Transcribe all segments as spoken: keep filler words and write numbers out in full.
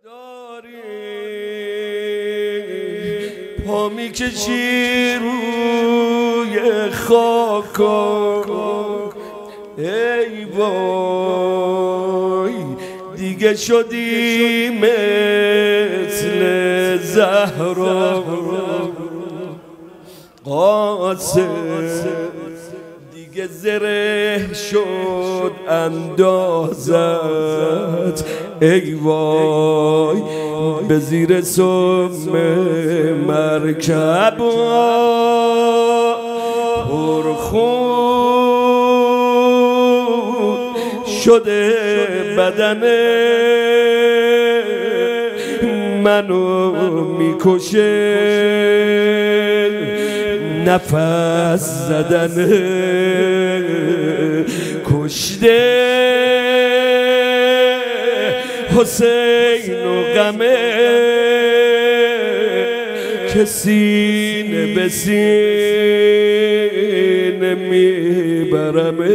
داری پا میکشی روی خاکا، ای وای دیگه شدی مثل زهرا، قاسم دیگه زره شد اندازت، ای وای به زیر سم مرکب پرخون شده بدن منو میکشه نفس زدن، کشته حسین و غمه که سینه به سینه میبرمه،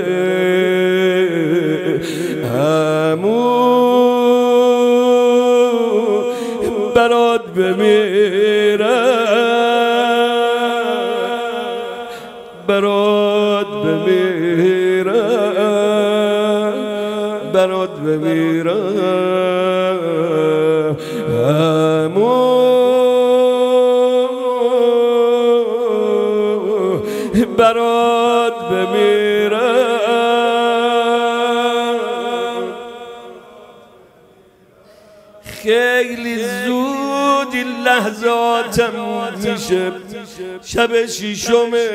عمو برات بمیرم، برات بمیرم، برات بمیرم، عمو برات بمیرم. خیلی زود این لحظاتم میشه، شب شیشمه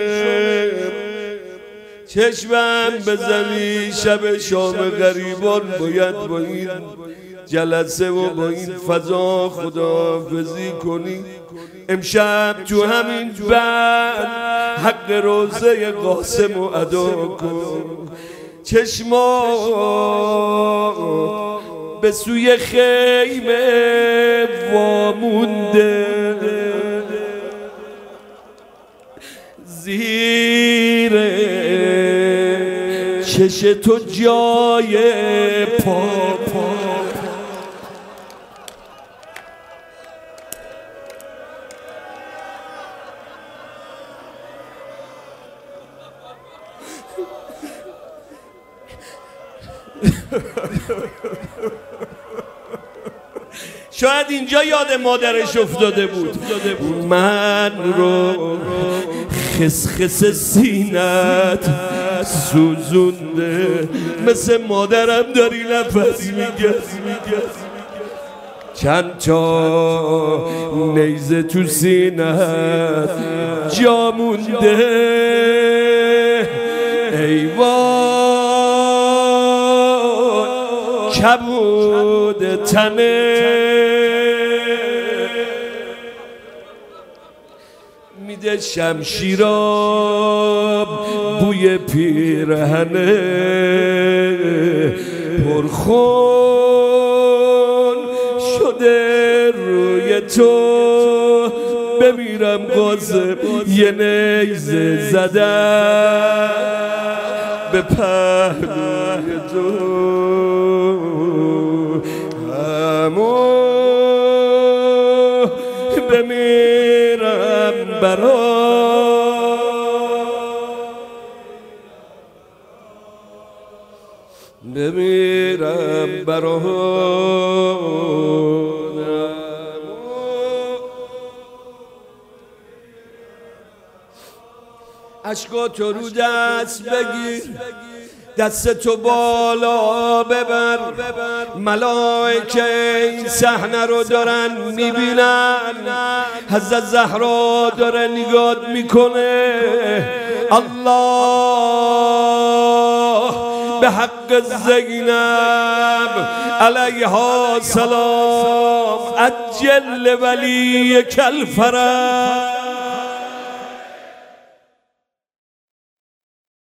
چشمم بزنی، شب شام غریبان باید با این جلسه و با این فضا خداحافظی کنی. امشب تو همین بند حق روزه قاسم رو ادا کن. چشما به سوی خیمه وامونده، زیر چش تو جای پا پا شاید اینجا یاد مادرش افتاده بود. من رو خسخس سینت سوزونده، مثل مادرم داری نفس میگذی، چند تا نیزه تو سینت جا مونده، ای وای کبود تنه میده شمشیراب بوی پیرهنه، پرخون شده روی تو، بمیرم قاسم یه نیزه زدن به پهلوی تو، عمو بمیرم برات، بمیرم برات، اشکاتو رو دست بگیر، دست تو بالا ببر، ملائکه این صحنه رو دارن میبینن، حضرت زهرا داره نگات میکنه. الله به حق زینب علیها سلام عجل ولی کل فرج